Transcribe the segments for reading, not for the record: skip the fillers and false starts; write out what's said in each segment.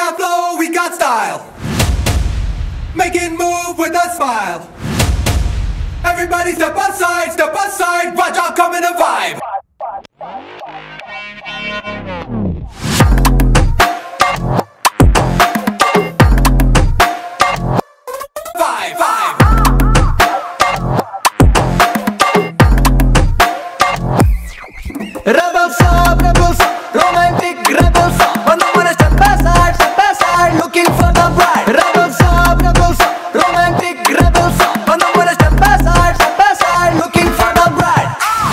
got flow, we got style. Making move with a smile. Everybody step aside, watch out, come in a vibe. Rebels up, romantic rebels up. On the one step aside, looking for the bride. Rebels up, romantic rebels up. On the one step aside, looking for the bride.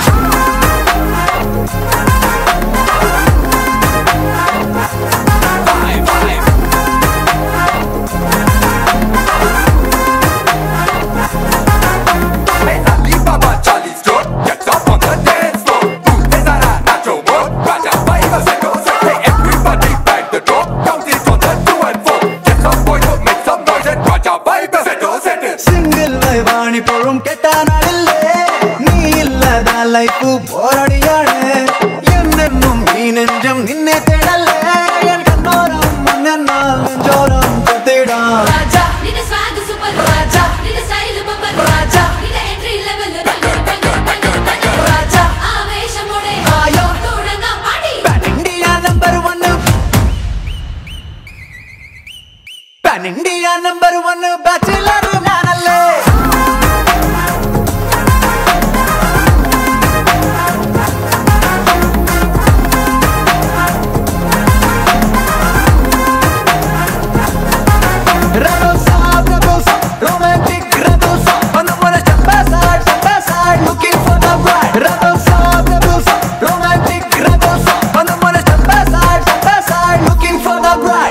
Hey, Alibaba, Charlie Store, get up on the dance floor. Hey, Zara, Nacho Mode, Raja, Viva, Seco, hey, everybody bang the door. Count it on the 2 and 4. Get some boys to make some noise and Raja, Viva, Seco, set it. Single life ani porum ketanadille. Nee illada life boradiyane. Ennennum ee nenjam ninne thedalle. En kannoram mannennal nenjoram kathida. Raja, nine swag super Raja, nine style bumper Raja, nine entry level Raja, aveshamode Ayo thodanna party. Pan India number 1. Pan India number 1 bachelor nanalle. Rebels up, romantic rebels up. On the one step aside, looking for the bride. Rebels up, romantic rebels up. On the one step aside, looking for the bride.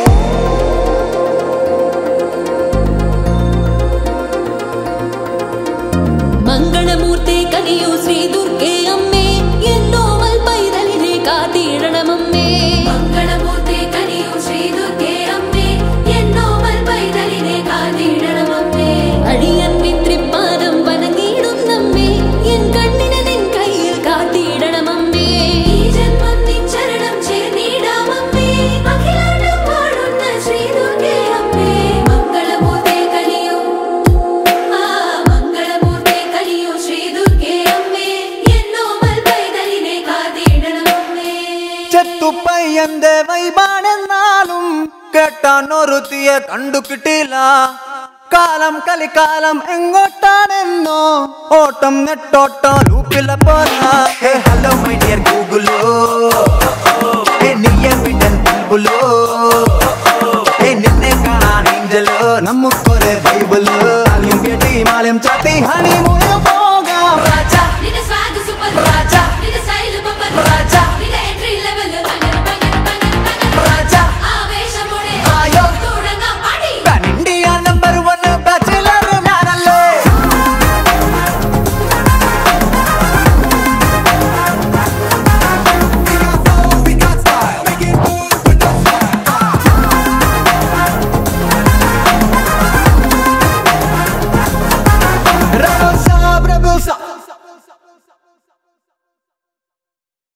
Mangalamurthy ಕಲಿಯು Shri Durga ಅಮ್ಮೆ ಎನ್ನೋವಲ್ ಪೈದಲಿನೆ ಕಾತೀಡಣಮಮ್ಮೆ. ಮಂಗಳಮೂರ್ತಿ ಕಲಿಯು ಶ್ರೀ ದುರ್ಗೆ ಅಮ್ಮೆ എന്നോവൽ പൈതലിനെ കാത്തിടണമമ്മേ. അടിയൻപിൻ തൃപ്പാദം വണങ്ങിയിടുന്നമ്മേ, N കണ്ണിനെ നിൻ കയ്യിൽ കാത്തിടണമമ്മേ. ഈ ജന്മം നിൻ ചരണം ചേർന്നിടാമമ്മേ, അഖിലാണ്ടം വാഴുന്ന ശ്രീ ദുർഗേ അമ്മേ. മംഗളമൂർത്തേ കലിയു മംഗളമൂർത്തേ കലിയു ശ്രീ ദുർഗേ അമ്മേ, എന്നോവൽ പൈതലിനെ കാത്തിടണമമ്മേ. ചെത്തുപ്പയ്യന്റെ വൈബാണെന്നാലും കേട്ടാനൊരുത്തിയെ കണ്ടു കിട്ടില്ല. കാലം കലിക്കാലം എങ്ങോട്ടാണെന്നോ ഓട്ടം നെട്ടോട്ടം ലൂപ്പില പോല. ഹേ ഹലോ മൈ ഡിയർ ഗൂഗിളോ, ഹേ നീ എവിടൻ ബുൾബുളോ, ഹേ നിന്നെ കാണാൻ ഏഞ്ചലോ, നമുക്കൊരു ബൈബിളോ. ആദ്യം കേട്ടി മാലം ചാട്ടി ഹണിമൂൺ